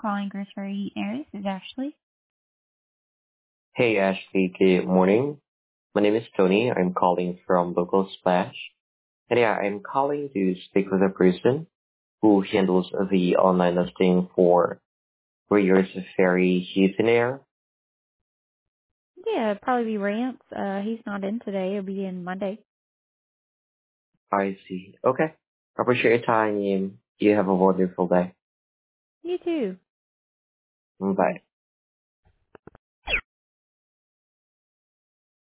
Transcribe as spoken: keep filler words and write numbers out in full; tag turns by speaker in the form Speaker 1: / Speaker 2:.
Speaker 1: calling Grocery Air. This is Ashley.
Speaker 2: Hey Ashley, good morning. My name is Tony. I'm calling from Local Splash. And yeah, I'm calling to speak with a person who handles the online listing for Warriors Ferry Houston Air.
Speaker 1: Yeah, it'd probably be Rance. Uh, he's not in today. He'll be in Monday.
Speaker 2: I see. Okay. I appreciate your time and you have a wonderful day.
Speaker 1: You too.
Speaker 2: Bye.